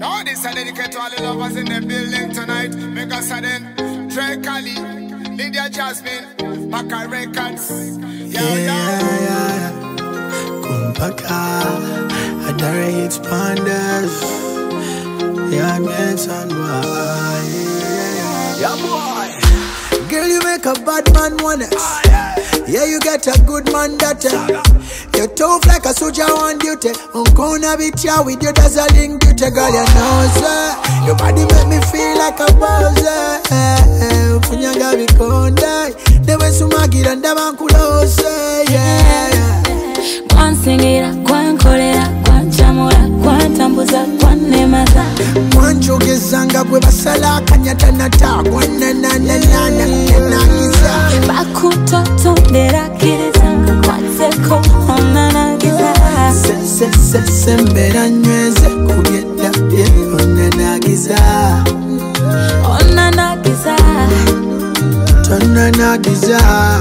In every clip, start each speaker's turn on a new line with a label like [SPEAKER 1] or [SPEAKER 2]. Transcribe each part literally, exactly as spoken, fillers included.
[SPEAKER 1] Now this I dedicate to all the lovers in the building tonight. Make us sudden Drake Ali, Lydia Jasmine, Baka Records. Yeah, yeah, yeah, yeah.
[SPEAKER 2] Kumpaka, Adare hits pandas. Yeah, dance and boy. Yeah, boy. Girl, you make a bad man wanna. Yeah, you get a good man that you're tough like a soldier on duty. I'm gonna be here with you, that's a link duty. Girl, you know, sir. Your body make me feel like a buzzer. Funyaga bikonda. Never sumagi and the man could say, yeah.
[SPEAKER 3] One singira, one kolera, one chamora, one tambuza, one nemaza.
[SPEAKER 2] One joke zanga kwe basala kanyata nata. One na na na na na na giza.
[SPEAKER 3] Bakuto to dera kirizanga, one seko ona na giza.
[SPEAKER 2] Se se se se mbera nyweze kugenda ye ona na giza.
[SPEAKER 3] Ona na giza.
[SPEAKER 2] Tona na giza.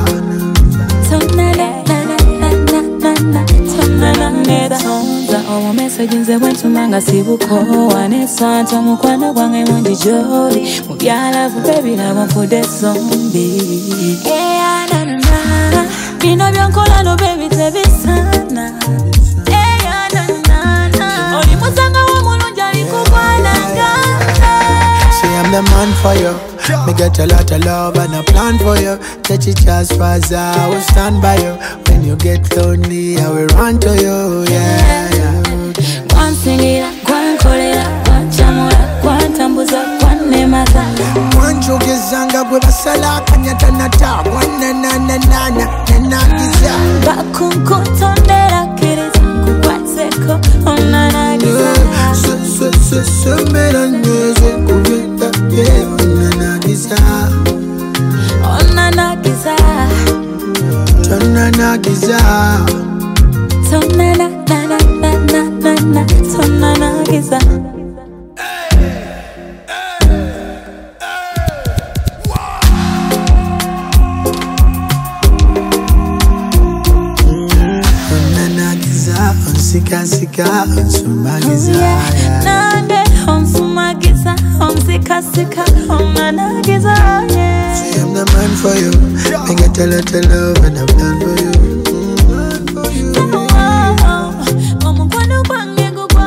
[SPEAKER 3] Tona na na na na na na. Tona na neda. Sonza owo message nze wentu manga sibuko. Wane santo mukwano gwange mundi joli. Mubyala vu baby love for the zombie. Yeah na na na. Bino byankola no baby tebisana. Yeah na na na. Oli musanga wo mulunja likugwana ngana.
[SPEAKER 2] Say I'm the man for you. Me get a lot of love and a plan for you. Touch it just fast, I will stand by you. When you get lonely, I will run to you, yeah, yeah.
[SPEAKER 3] One singira, one kolera, one chamora, one tambuza, one nemaza.
[SPEAKER 2] One joke zanga kwe basala kanyata nata. One na na na na na na giza.
[SPEAKER 3] Bakunko tondera kirizangu, one seko ona na giza.
[SPEAKER 2] Se se se se mera nyeze kugenda ye ona na giza.
[SPEAKER 3] Ona na giza.
[SPEAKER 2] Tona na giza.
[SPEAKER 3] Tona na na na na na na na. Tona na giza. Sika sika onsumagiza nande onsumagiza onsika sika onanagiza yeah.
[SPEAKER 2] See I'm the man for you. I get a lot of love and a plan for you.
[SPEAKER 3] Omukwano gwange gugwo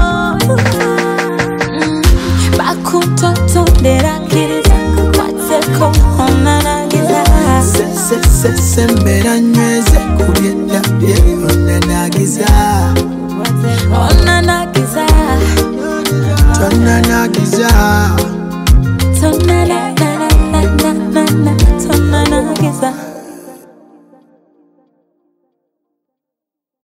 [SPEAKER 3] bakuto tondera kirizanga kwatseko onanagiza.
[SPEAKER 2] Se se se se mbera nyweze kugenda ye onanagiza.
[SPEAKER 3] Ona na giza.
[SPEAKER 2] Tona na giza.